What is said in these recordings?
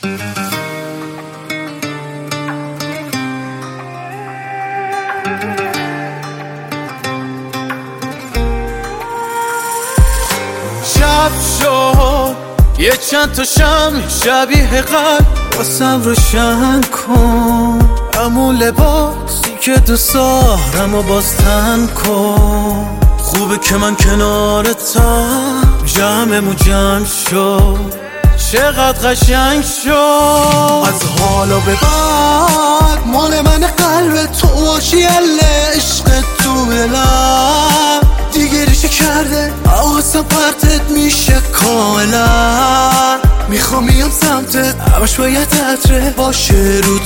شب شد یه چند تا شمع شبیه قلب واسم روشن کن، همون لباسی که دوست دارم و باز تن کن. خوبه که من کنارتم، جمعمون جمع شد، چقدر قشنگ شد. از حالا به بعد مال من قلب تو باشی، عشق تو دلم دیگه ریشه کرده، حواسم پرتت میشه کاملا. میخوام میام سمتت، همش باید عطره باشه رو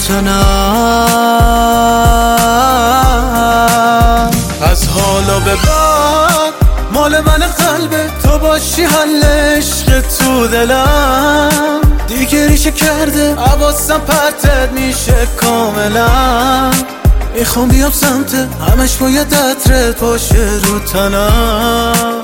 تنم. از حالا به بعد مال من قلب تو باشی، حل عشق تو دلم دیگه ریشه کرده، حواسم پرتت میشه کاملا. میخوام بیام سمتت، همش باید عطرت باشه رو تنم.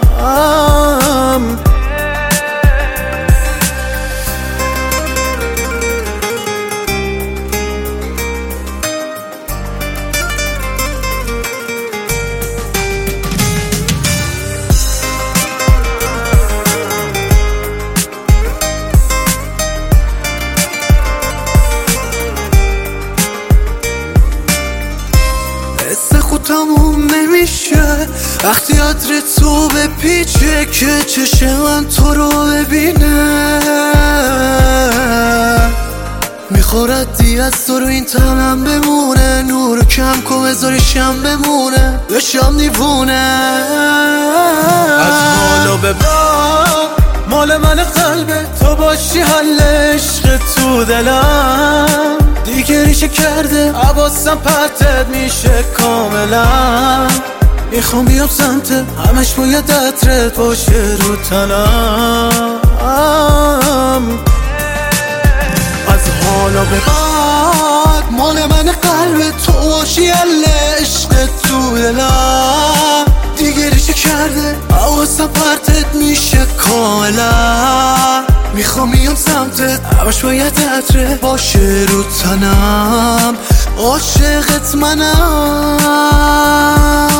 تموم نمیشه وقتی عطر تو به پیچه، که چشم من تو رو ببینه. میخورد دی از تو رو این تنم بمونه، نور کم کن بذارشم بمونه، بشم دیوونه. از حالا به بعد مال من قلب تو باشی، حل عشق تو دلم دیگه ریشه کرده، حواسم پرتت میشه کاملا. میخوام بیام سمتت، همش باید عطرت باشه رو تنم. از حالا به بعد مال من قلب تو باشی، عشق تو دلم دیگه ریشه کرده، حواسم پرتت میشه کاملا. میخوام میام سمتت، همش باید عطره باشه رو تنم، عاشقت منم.